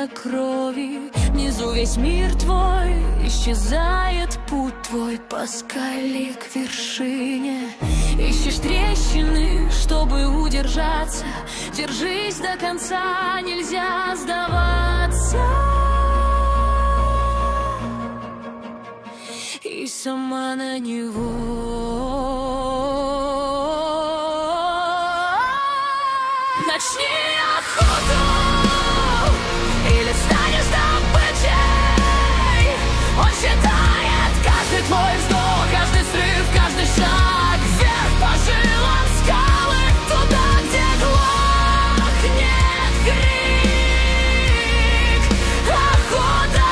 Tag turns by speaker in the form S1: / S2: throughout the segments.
S1: крови. Внизу весь мир твой, исчезает путь твой по скале к вершине. Ищешь трещины, чтобы удержаться. Держись до конца, нельзя сдаваться. И сама на него. Начни охоту, или станешь добычей. Он считает каждый твой вздох, каждый срыв, каждый шаг вверх по жилам скалы, туда, где глохнет крик. Охота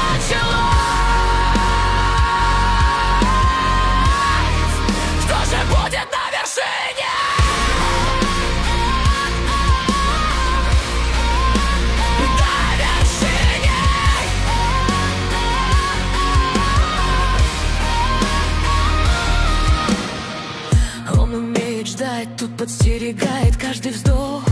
S1: началась. Кто же будет на вершине? Тут подстерегает каждый вздох.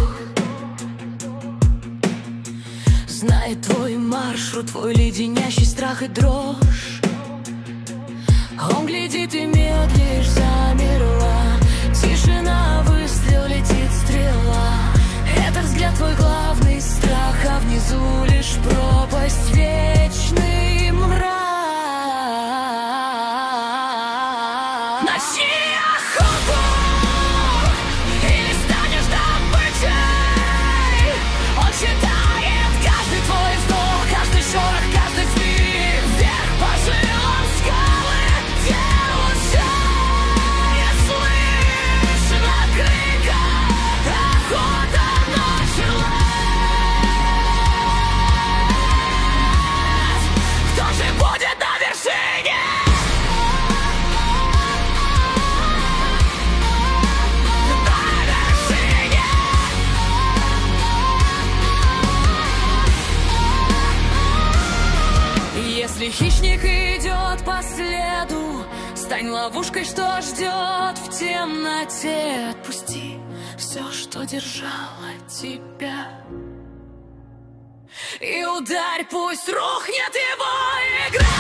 S1: Знает твой маршрут, твой леденящий страх и дрожь. Он глядит и медлишь, замерла. Тишина, выстрел, летит стрела. Это взгляд твой главный страх, а внизу лишь пропасть, вечный мрак. Начни охоту, считает каждый твой вздох, каждый шорох, каждый звук вверх по жилам скалы, где уже не слышно крика. Охота началась. Кто же будет на вершине? Если хищник идет по следу, стань ловушкой, что ждет в темноте. Отпусти все, что держало тебя, и ударь, пусть рухнет его игра.